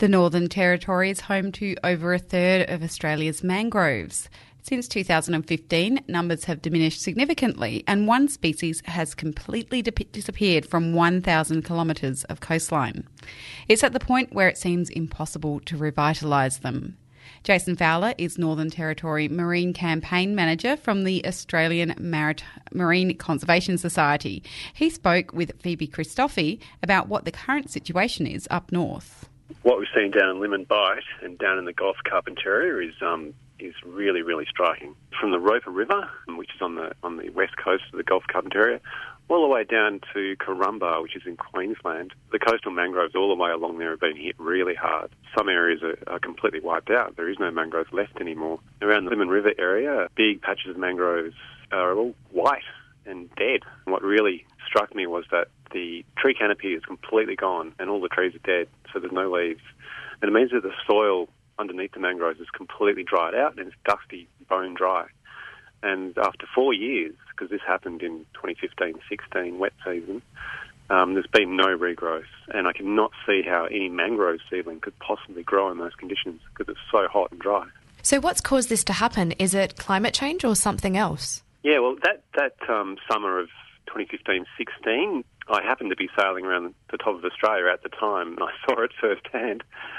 The Northern Territory is home to over a third of Australia's mangroves. Since 2015, numbers have diminished significantly and one species has completely disappeared from 1,000 kilometres of coastline. It's at the point where it seems impossible to revitalise them. Jason Fowler is Northern Territory Marine Campaign Manager from the Australian Marine Conservation Society. He spoke with Phoebe Christofi about what the current situation is up north. What we've seen down in Limmen Bight and down in the Gulf Carpentaria is really, really striking. From the Roper River, which is on the west coast of the Gulf Carpentaria, all the way down to Corumba, which is in Queensland, the coastal mangroves all the way along there have been hit really hard. Some areas are completely wiped out. There is no mangrove left anymore. Around the Limmen River area, big patches of mangroves are all white and dead. And what really struck me was that the tree canopy is completely gone and all the trees are dead, so there's no leaves. And it means that the soil underneath the mangroves is completely dried out and it's dusty, bone dry. And after 4 years, because this happened in 2015-16 wet season, there's been no regrowth. And I cannot see how any mangrove seedling could possibly grow in those conditions because it's so hot and dry. So what's caused this to happen? Is it climate change or something else? Yeah, well, that summer of 2015-16, I happened to be sailing around the top of Australia at the time, and I saw it firsthand.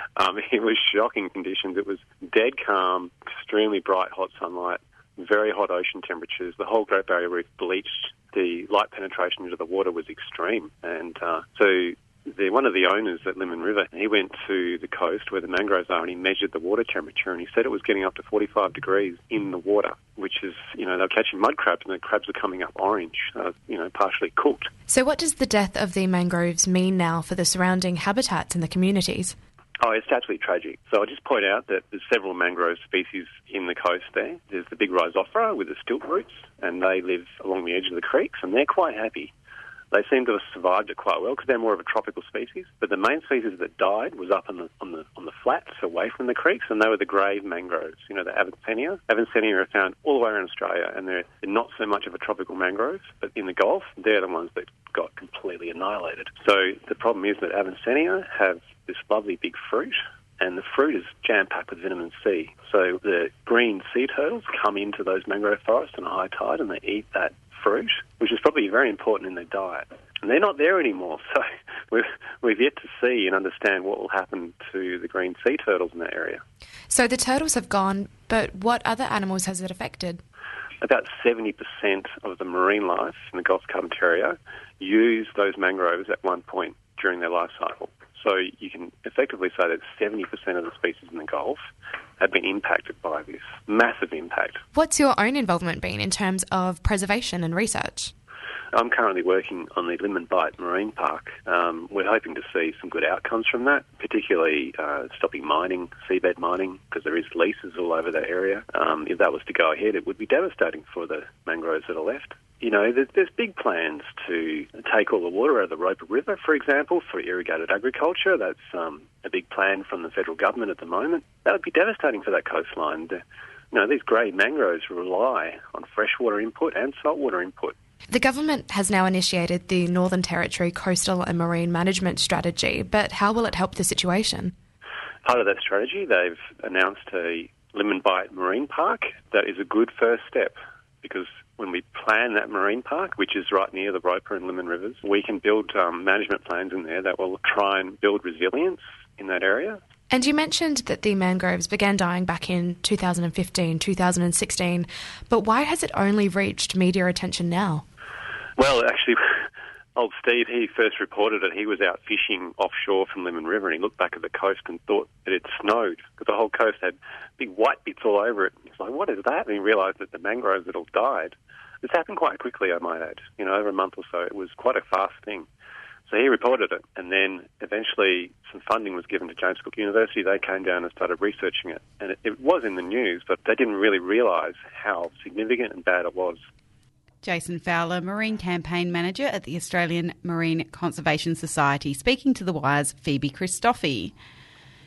It was shocking conditions. It was dead calm, extremely bright, hot sunlight, very hot ocean temperatures. The whole Great Barrier Reef bleached. The light penetration into the water was extreme. And so one of the owners at Limmen River, he went to the coast where the mangroves are and he measured the water temperature and he said it was getting up to 45 degrees in the water, which is, they're catching mud crabs and the crabs are coming up orange, partially cooked. So what does the death of the mangroves mean now for the surrounding habitats and the communities? Oh, it's absolutely tragic. So I'll just point out that there's several mangrove species in the coast there. There's the big rhizophora with the stilt roots, and they live along the edge of the creeks, and they're quite happy. They seem to have survived it quite well because they're more of a tropical species. But the main species that died was up on the flats away from the creeks, and they were the grave mangroves. The Avicennia. Avicennia are found all the way around Australia, and they're not so much of a tropical mangrove, but in the Gulf, they're the ones that got completely annihilated. So the problem is that Avicennia have this lovely big fruit, and the fruit is jam-packed with vitamin C. So the green sea turtles come into those mangrove forests on a high tide and they eat that fruit, which is probably very important in their diet. And they're not there anymore, so we've yet to see and understand what will happen to the green sea turtles in that area. So the turtles have gone, but what other animals has it affected? About 70% of the marine life in the Gulf Carpentaria use those mangroves at one point during their life cycle. So you can effectively say that 70% of the species in the Gulf have been impacted by this massive impact. What's your own involvement been in terms of preservation and research? I'm currently working on the Limmen Bight Marine Park. We're hoping to see some good outcomes from that, particularly stopping mining, seabed mining, because there is leases all over that area. If that was to go ahead, it would be devastating for the mangroves that are left. There's big plans to take all the water out of the Roper River, for example, for irrigated agriculture. That's a big plan from the federal government at the moment. That would be devastating for that coastline. These grey mangroves rely on freshwater input and saltwater input. The government has now initiated the Northern Territory Coastal and Marine Management Strategy, but how will it help the situation? Part of that strategy, they've announced a Limmen Bight Marine Park. That is a good first step because when we plan that marine park, which is right near the Roper and Limmen rivers, we can build management plans in there that will try and build resilience in that area. And you mentioned that the mangroves began dying back in 2015, 2016, but why has it only reached media attention now? Well, actually, old Steve, he first reported it. He was out fishing offshore from Limmen River and he looked back at the coast and thought that it snowed because the whole coast had big white bits all over it. He's like, what is that? And he realised that the mangroves had all died. This happened quite quickly, I might add. Over a month or so. It was quite a fast thing. So he reported it, and then eventually some funding was given to James Cook University. They came down and started researching it. And it was in the news, but they didn't really realise how significant and bad it was. Jason Fowler, Marine Campaign Manager at the Australian Marine Conservation Society, speaking to The Wire's Phoebe Christofi.